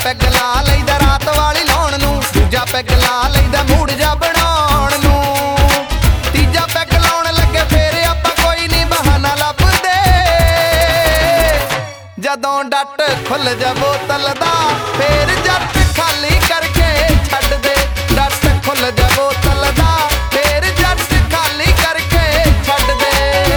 Peg ਲਾ ਲਈਦਾ ਰਾਤ ਵਾਲੀ ਲਾਉਣ ਨੂੰ, ਦੂਜਾ ਪੈਗ ਲਾ ਲਈਦਾ ਮੂਡ ਜਾ ਬਣਾਉਣ ਨੂੰ, ਤੀਜਾ ਪੈਗ ਲਾਉਣ ਲੱਗੇ ਫੇਰ ਆਪਾਂ ਕੋਈ ਨਹੀਂ ਬਹਾਨਾ ਲੱਭਦੇ। ਜਦੋਂ ਡੱਟ ਖੁੱਲ ਜਾ ਬੋਤਲ ਦਾ ਫੇਰ ਜੱਟ ਖਾਲੀ ਕਰਕੇ ਛੱਡ ਦੇ। ਡੱਟ ਖੁੱਲ ਜਾ ਬੋਤਲ ਦਾ ਫੇਰ ਜੱਟ ਖਾਲੀ ਕਰਕੇ ਛੱਡ ਦੇ।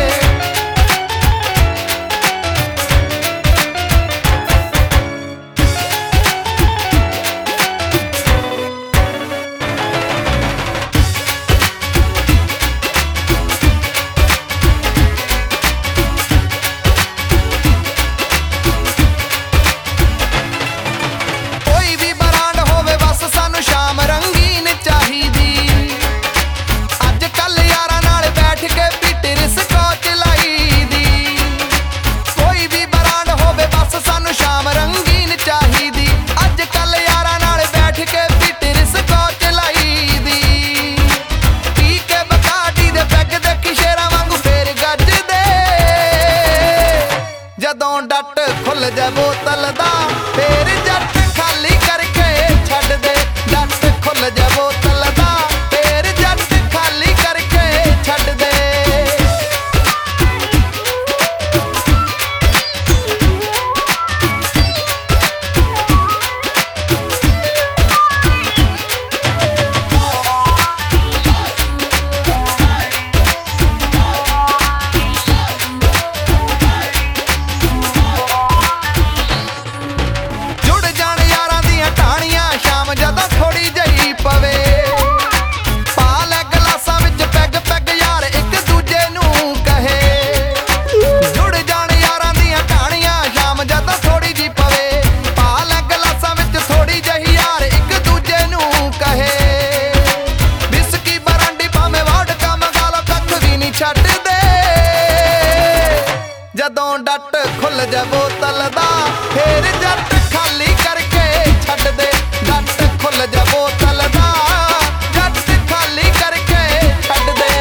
ਜਦੋਂ ਡੱਟ ਖੁੱਲ ਜਾ ਬੋਤਲ ਦਾ ਫੇਰ ਜੱਟ ਖਾਲੀ ਕਰਕੇ ਛੱਡ ਦੇ। ਡੱਟ ਖੁੱਲ ਜਾ ਬੋਤਲ ਦਾ ਫੇਰ ਜੱਟ ਖਾਲੀ ਕਰਕੇ ਛੱਡ ਦੇ। ਜਦੋਂ ਡੱਟ ਖੁੱਲ ਜਾ ਬੋਤਲ ਦਾ ਫੇਰ ਜੱਟ ਖਾਲੀ ਕਰਕੇ ਛੱਡ ਦੇ। ਡੱਟ ਖੁੱਲ ਜਾ ਬੋਤਲ ਦਾ ਜੱਟ ਖਾਲੀ ਕਰਕੇ ਛੱਡ ਦੇ।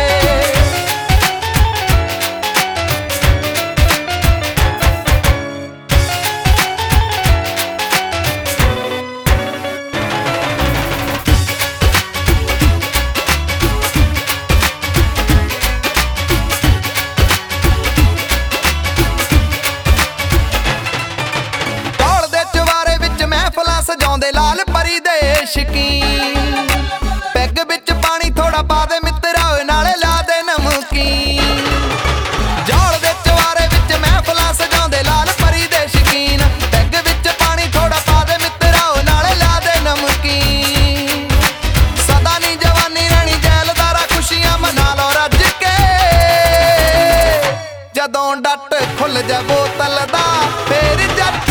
ਸਜਾਉਂਦੇ ਲਾਲ ਪਰੀ ਦੇ ਸ਼ਕੀਨ, ਪੈਗ ਵਿੱਚ ਪਾਣੀ ਥੋੜਾ ਪਾ ਦੇ ਮਿੱਤਰਾ ਨਾਲੇ ਲਾ ਦੇ ਨਮਕੀਨ। ਜੌਲ ਦੇ ਚਵਾਰੇ ਵਿੱਚ ਮਹਿਫਲਾਂ ਸਜਾਉਂਦੇ ਲਾਲ ਪਰੀ ਦੇ ਸ਼ਕੀਨ, ਪੈਗ ਵਿੱਚ ਪਾਣੀ ਥੋੜਾ ਪਾ ਦੇ ਮਿੱਤਰਾ ਨਾਲੇ ਲਾ ਦੇ ਨਮਕੀਨ। ਸਦਾ ਨੀ ਜਵਾਨੀ ਰਹਿਣੀ ਜੈਲਦਾਰਾ ਖੁਸ਼ੀਆਂ ਮਨਾ ਲਓ ਰੱਜ ਕੇ। ਜਦੋਂ ਡੱਟ ਖੁੱਲ ਜਾ ਬੋਤਲ ਦਾ ਫੇਰ ਜੱਟ